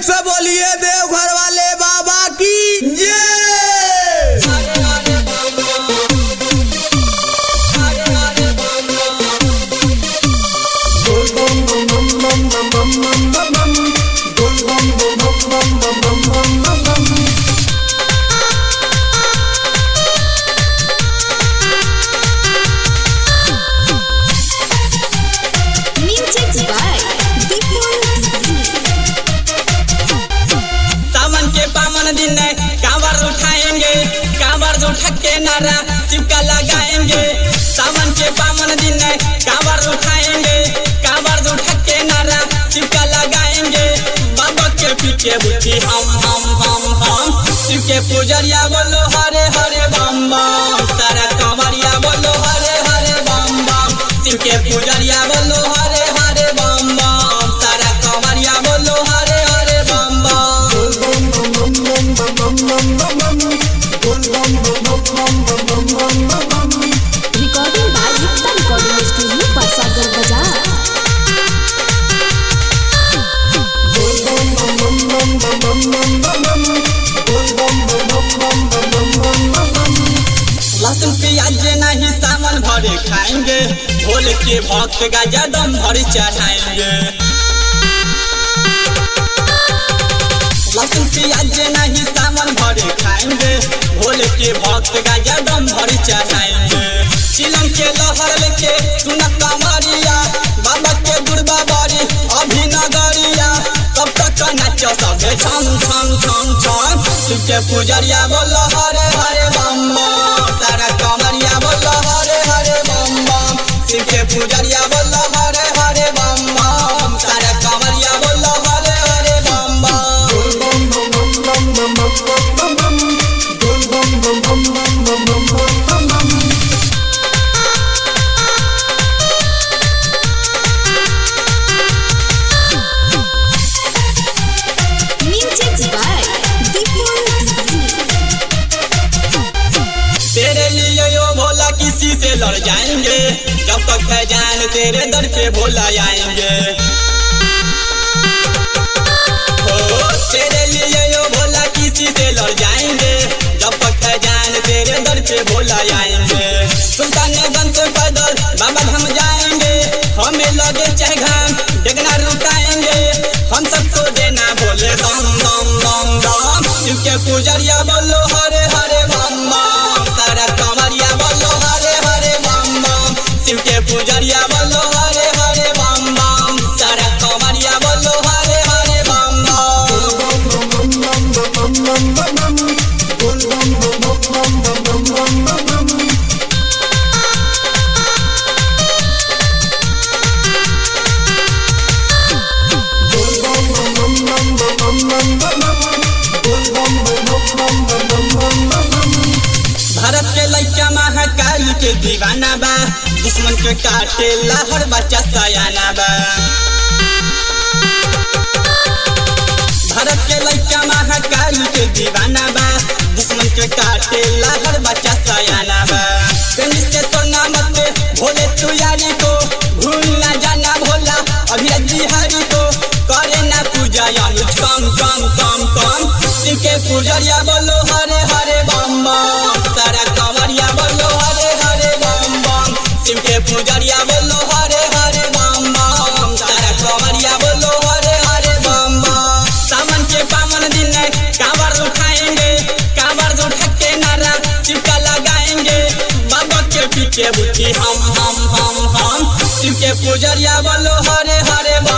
से बोलिए देवघर वाले बाबा की जय। नारा चिपका लगाएंगे सावन के पावन दिन है कांवर उठाएंगे कांवर उठा के नारा चिपका लगाएंगे बाबा के पीछे बुद्धि हम शिव के पुजरिया बोलो हरे हरे बम बम सारा कांवरिया बोलो हरे हरे बम बम शिव के पुजरिया बोलो हरे हरे बम बम सारा कांवरिया बोलो हरे हरे बम recording by Yukta recording studio Parsagar Bazar. लहसुन प्याज नहीं सावन भरे खाएंगे भोले के भक्त गाजा दम भर चढ़ाएंगे लहसुन प्याज नहीं सावन भरे खाएंगे भोले के भक्त गाजा दम भर चढ़ाएंगे चिलम के लहर लेके सुना कांवरिया बाबा के गुरबा बारी अभिनगरिया तब तक नाचो सबे छम छम छम छम शिव के पुजरिया बोलो हरे हरे बम बम सारा कांवरिया बोलो हरे हरे बम बम शिव के पुजरिया बोलो हरे हरे बम बम सारा कांवरिया बोलो हरे हरे बम तेरे लिए यो भोला किसी से लड़ जाएंगे जब तक है जान तेरे दर पे भोला आएंगे हो तेरे लिए यो भोला किसी से लड़ जाएंगे जब तक है जान तेरे दर पे भोला आएंगे सुल्तानगंज से पैदल बाबा धाम जाएंगे हमें लगे चाहे घाम देखना रुकाएंगे हम सबको देना बोले दम दम दम दम शिव के पुजरिया बोलो हरे हरे बम बम सारा कांवरिया बोलो हरे हरे बम बम शिव के पुजरिया बोलो हरे हरे बम बम सारा कांवरिया बोलो हरे हरे बम भारत के लइका महाकाल के दीवाना बा दुश्मन के काटे लहर बच्चा सयाना बा भारत के लइका महाकाल के दीवाना बा दुश्मन के काटे लहर बच्चा सयाना बा पेनिस के तोड़ना मत भोले तू यारी को भूल ना जाना भोला अभिराज बिहारी को करे ना पूजा यानी कम कम कम कम शिव के पुजरिया बोलो हरे हरे बम बम सारा कांवरिया बोलो हरे हरे बम बम शिव के पुजरिया बोलो हरे हरे बम बम सारा कांवरिया बोलो हरे हरे बम बम सावन के पावन दिन है कांवर उठाएंगे कांवर उठा के नारा चिपका लगाएंगे बाबा के पीछे बुद्धि हम शिव के पुजरिया बोलो हरे हरे